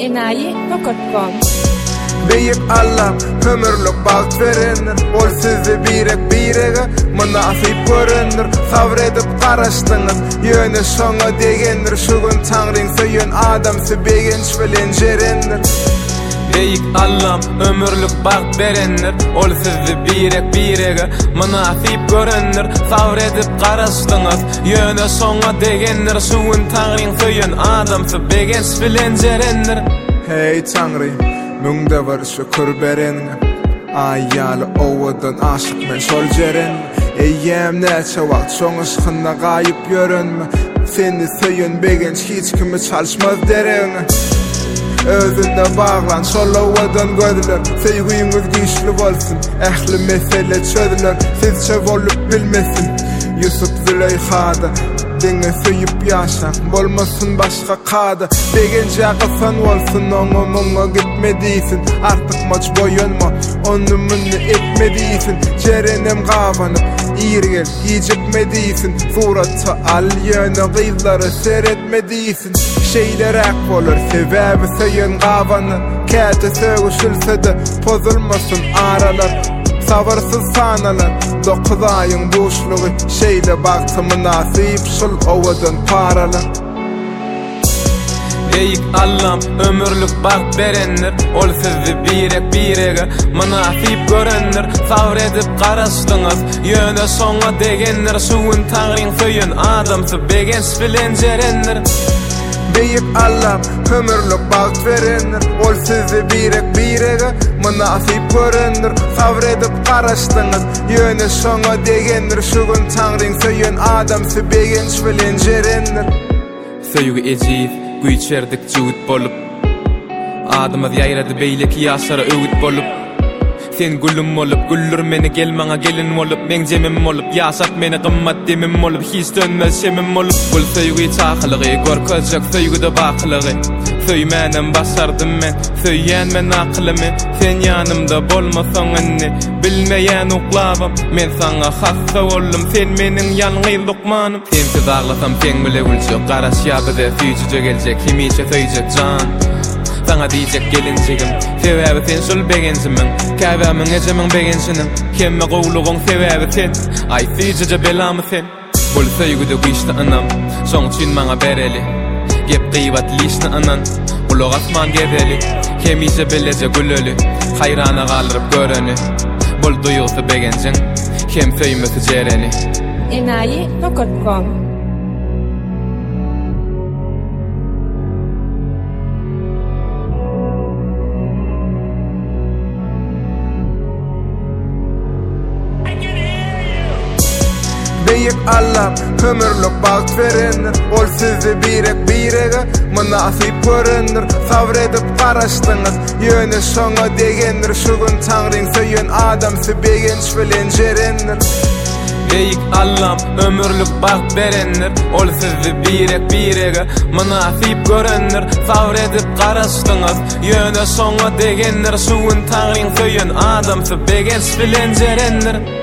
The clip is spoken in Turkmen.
enayi.com. Beyik Allah'ım ömürlük bağıt verenler, ol sizi birege mına asayıp görünür. Sabredip karıştınız yönü şoňa degendir. Şugün Tanrıň söyün adamsı begenç bilen jerenler. Beyik Allah'ım ömürlük bağıt verenler, ol sizi birege mına asayıp görünür. Sabredip karıştınız yönü şoňa degendir. Şugün Tanrıň söyün adamsı begenç bilen jerenler. Hey Tanrıň, müňde var şükür berenine. Ayyalı owadan aşık men şol jeren. Eýem näçe wagt şoň ışgynda gaýyp ýörenme. Seni söýen begenç hiç kimi çalşmaz derene. Özünde bağlan şol owadan gödüler. Söýgüýüňiz güýçli bolsun, ähli mesele çödüler. Sizçe bolup bilmesin Yusuf Züleyha'da. Denge söýüp ýaşa, bolmasyn başga kada. Begençe akysan bolsun, oňa gitmedisin. Artyk maç boýanma, onu münni etmedisin. Jerenem gawanyp, ýerge ýejekmedisin. Suratça al ýöne gyzlary seretmedisin. Şeýlerek bolar, sebäbi söýen gawany. Käte sögüşülsede pozulmasyn aralar. Sabarsız sanalar, 9 aýyň boşlugy. Şeýle bagtymy nasyp şol owadan paralar. Beyik Allah'ım ömürlük bağıt verenler, ol sizi birege mına asayıp görünür. Sabredip karıştınız yöne şoňa degenler. Şugün Tanrıň söyün adamsı begenç bilen jerenler. Beyik Allah'ım ömürlük bağıt verenler, ol sizi birege mına asayıp görünür. Sabredip karıştınız yöne şoňa degenler. Şugün Tanrıň söyün adamsy begenç bilen jerenler. Söýügi ejip güýçerdik jüwit bolup, adamaz ýaýrady beýleki ýaşara öwüt bolup. Sen gülüm bolup, güllür meni gelmaňa gelin bolup. Men jemim bolup, ýaşap meni gymmat demim bolup. Hiç dönmez şemim bolup. Bul söýügi çakylygy, gorkajak söýgüde baklygy. Söýmänem başardym men, söýýän men akylymy. Sen ýanymda bolmasaň enne, bilmeýän uklabam. Men saňa hassa boldum, sen meniň ýalňyz lukmanym. Sensiz aglasam sen bile gülçek, garaş ýabyda süýjüje geljek, himiçe söýjek jan. Sana diyecek gelinjigim, sebäbi sen şol begençimiň. Käbämiň ejemiň begençiniň, kemme gowlugyň sebäbi sen. Ay süýjüje belamy sen. Bol söýgüde güýçli anam, şoň üçin maňa bereli. Gep gıybatlyşny anan, ulug asman gezeli. Hemiçe belece güleli, hayrana galyryp göreni. Bol duýusy begençiň, hem söýmesi jereni. enayi.com. Beyik Allah'ım ömürlük bağıt verenler, ol sizi birege mına asayıp görünür. Sabredip karıştınız yöne şoňa degenler. Şugün Tanrıň söyün adamsy begenç bilen jerenler. Beyik Allah'ım ömürlük bağıt verenler, ol sizi birege mına asayıp görünür. Sabredip karıştınız yöne şoňa degenler. Şugün Tanrıň söyün adamsy begenç bilen jerenler.